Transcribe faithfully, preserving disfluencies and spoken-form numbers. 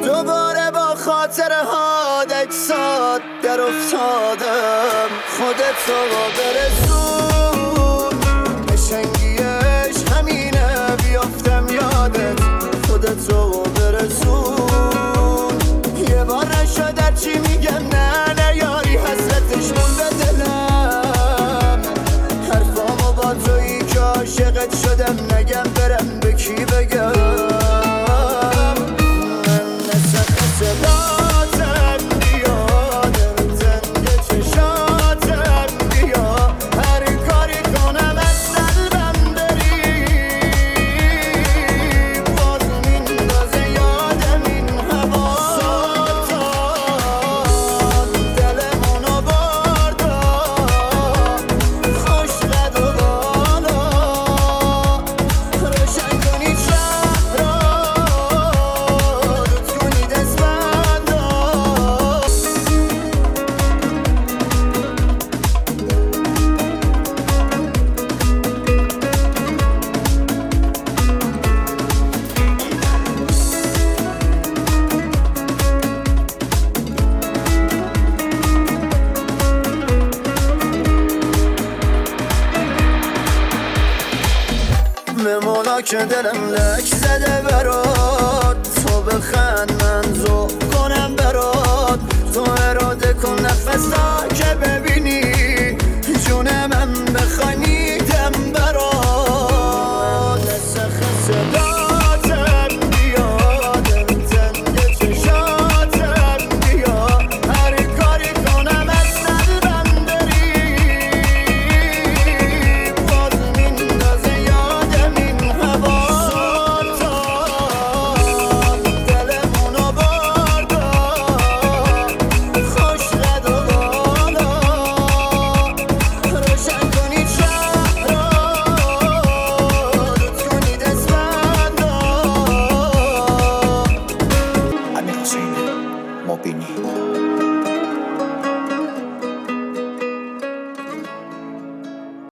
دوباره با خاطره ها دکسات در افتادم. خودتو برسون نشنگیش همینه بیافتم یادت. خودتو برسون یه بار نشد چی میگم نه نه یاری حسرتش مونده دلم. حرفامو با تویی که عاشقت شدم نگم برم به کی بگم. ممونا که دلم لک زده برات. تو بخند من ذوق کنم برات. تو اراده کن نفسا که ببینی جون من بخوای میدم برات. نسخ صداتم بیادم تنگ چشاتم بیا. هر کاری کنم از قلبم بری باز میندازه یادم این هوا. سلطان دلمونو بردا خوش قد و بالا. روشن کنید شهر را لطف کنید اسفندا. امیر حسین مبینی